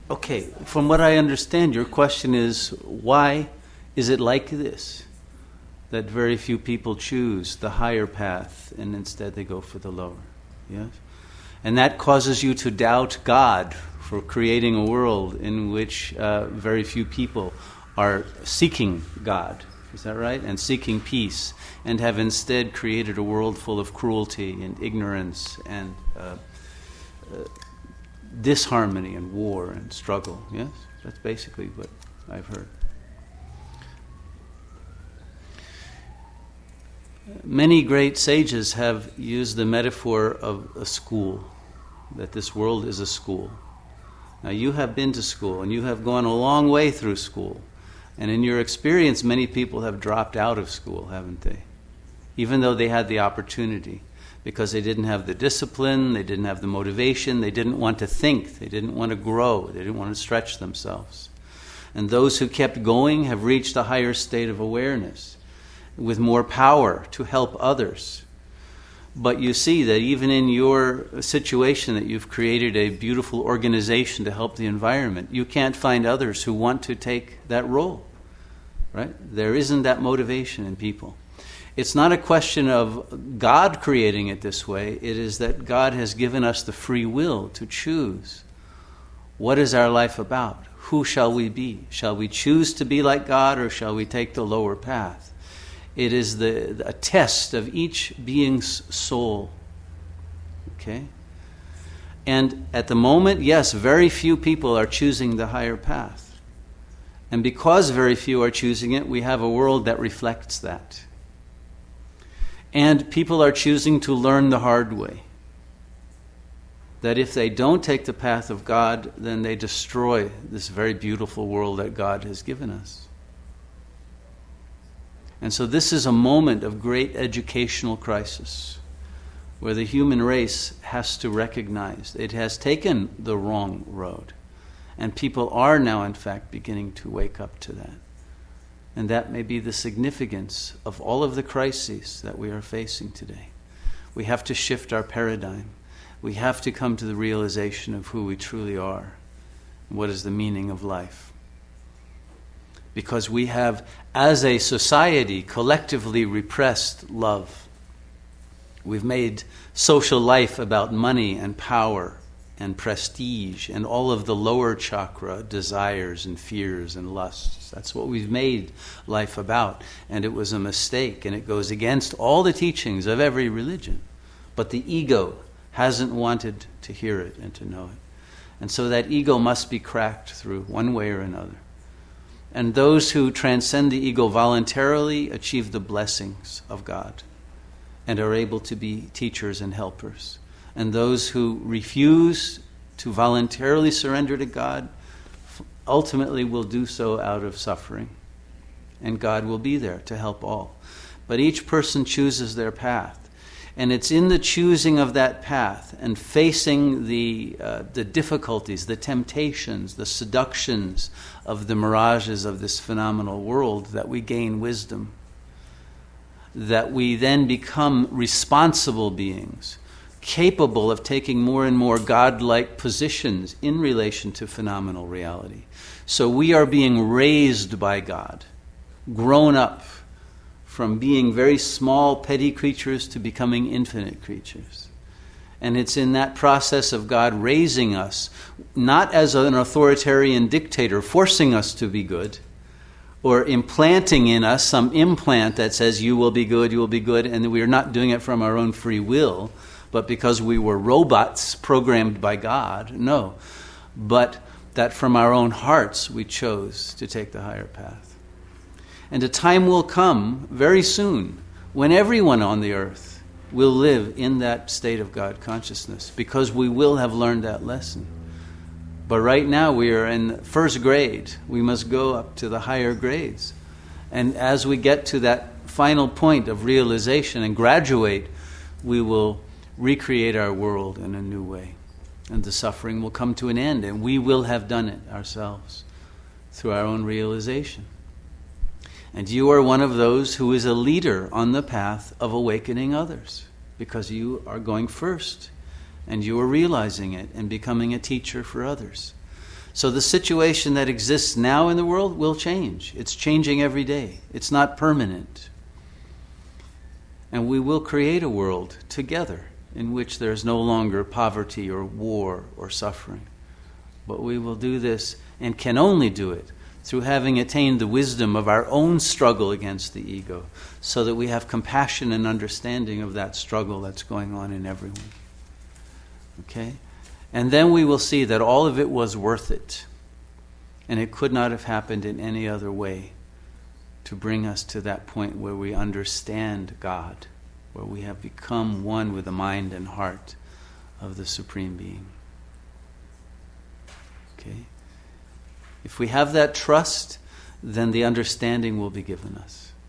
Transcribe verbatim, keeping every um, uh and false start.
Okay, from what I understand, your question is, why is it like this? That very few people choose the higher path and instead they go for the lower. Yes? And that causes you to doubt God for creating a world in which uh, very few people are seeking God. Is that right? And seeking peace, and have instead created a world full of cruelty and ignorance and uh, uh, disharmony and war and struggle. Yes? That's basically what I've heard. Many great sages have used the metaphor of a school, that this world is a school. Now you have been to school and you have gone a long way through school. And in your experience, many people have dropped out of school, haven't they? Even though they had the opportunity, because they didn't have the discipline, they didn't have the motivation, they didn't want to think, they didn't want to grow, they didn't want to stretch themselves. And those who kept going have reached a higher state of awareness, with more power to help others. But you see that even in your situation that you've created a beautiful organization to help the environment, you can't find others who want to take that role, right? There isn't that motivation in people. It's not a question of God creating it this way. It is that God has given us the free will to choose. What is our life about? Who shall we be? Shall we choose to be like God, or shall we take the lower path? It is the, a test of each being's soul. Okay? And at the moment, yes, very few people are choosing the higher path. And because very few are choosing it, we have a world that reflects that. And people are choosing to learn the hard way. That if they don't take the path of God, then they destroy this very beautiful world that God has given us. And so this is a moment of great educational crisis, where the human race has to recognize it has taken the wrong road. And people are now, in fact, beginning to wake up to that. And that may be the significance of all of the crises that we are facing today. We have to shift our paradigm. We have to come to the realization of who we truly are and what is the meaning of life. Because we have, as a society, collectively repressed love. We've made social life about money and power and prestige and all of the lower chakra desires and fears and lusts. That's what we've made life about. And it was a mistake, and it goes against all the teachings of every religion. But the ego hasn't wanted to hear it and to know it. And so that ego must be cracked through one way or another. And those who transcend the ego voluntarily achieve the blessings of God and are able to be teachers and helpers. And those who refuse to voluntarily surrender to God ultimately will do so out of suffering. And God will be there to help all. But each person chooses their path. And it's in the choosing of that path and facing the uh, the difficulties, the temptations, the seductions of the mirages of this phenomenal world that we gain wisdom. That we then become responsible beings, capable of taking more and more godlike positions in relation to phenomenal reality. So we are being raised by God, grown up, from being very small, petty creatures to becoming infinite creatures. And it's in that process of God raising us, not as an authoritarian dictator forcing us to be good, or implanting in us some implant that says you will be good, you will be good, and we are not doing it from our own free will, but because we were robots programmed by God. No. But that from our own hearts we chose to take the higher path. And a time will come very soon when everyone on the earth will live in that state of God consciousness, because we will have learned that lesson. But right now we are in first grade. We must go up to the higher grades. And as we get to that final point of realization and graduate, we will recreate our world in a new way. And the suffering will come to an end, and we will have done it ourselves through our own realization. And you are one of those who is a leader on the path of awakening others, because you are going first, and you are realizing it and becoming a teacher for others. So the situation that exists now in the world will change. It's changing every day. It's not permanent. And we will create a world together in which there is no longer poverty or war or suffering. But we will do this and can only do it through having attained the wisdom of our own struggle against the ego, so that we have compassion and understanding of that struggle that's going on in everyone. Okay? And then we will see that all of it was worth it. And it could not have happened in any other way to bring us to that point where we understand God, where we have become one with the mind and heart of the Supreme Being. Okay? If we have that trust, then the understanding will be given us.